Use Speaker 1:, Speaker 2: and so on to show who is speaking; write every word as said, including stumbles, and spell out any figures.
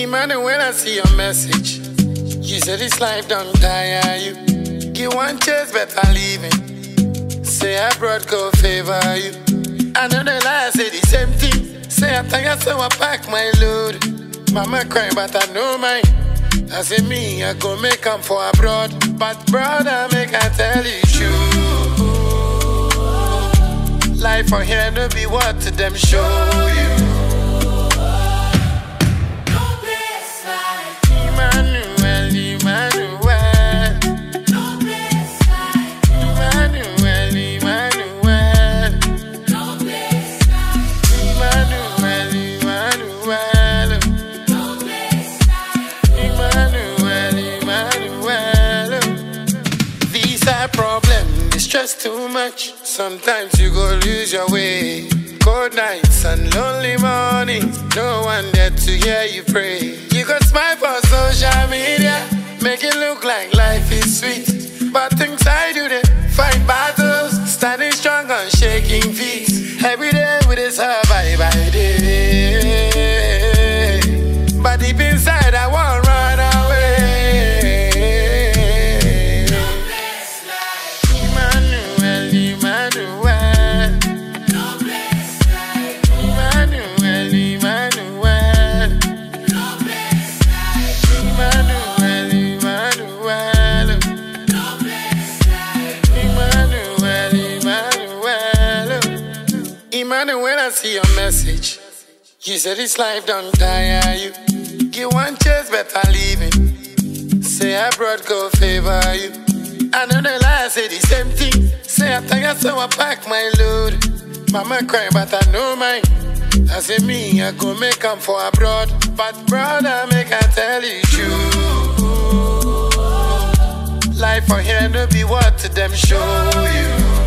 Speaker 1: Emmanuel, when I see your message, you said this life don't tire you. Give one chance, better leaving. Say abroad go favor you. I know the lie, say the same thing. Say I think I so I pack my load. Mama cry, but I know mine. I say me, I go make come for abroad. But brother, make I tell you true. Life for here no be what to them show you. Emmanuel, Emmanuel, Emmanuel, Emmanuel, Emmanuel, Emmanuel, Emmanuel. These are problems, they stress too much. Sometimes you go lose your way. Cold nights and lonely mornings, no one there to hear you pray. You go smile for social media, make it look like life is sweet. But things I do, they fight battles, standing strong on shaking feet. Every day with a survive by day. But deep inside I won't run away. Emmanuel, Emmanuel, Emmanuel, Emmanuel, Emmanuel, Emmanuel, Emmanuel. Emmanuel, when I see your message, you said this life don't tire you. Give one chance, better leaving. Say abroad go favor you. I know the lie, say the same thing. Say I think I so I pack my load. Mama cry, but I know mine. I say me, I go make come for abroad. But brother, make I tell you true. Life for here no be what to them show you.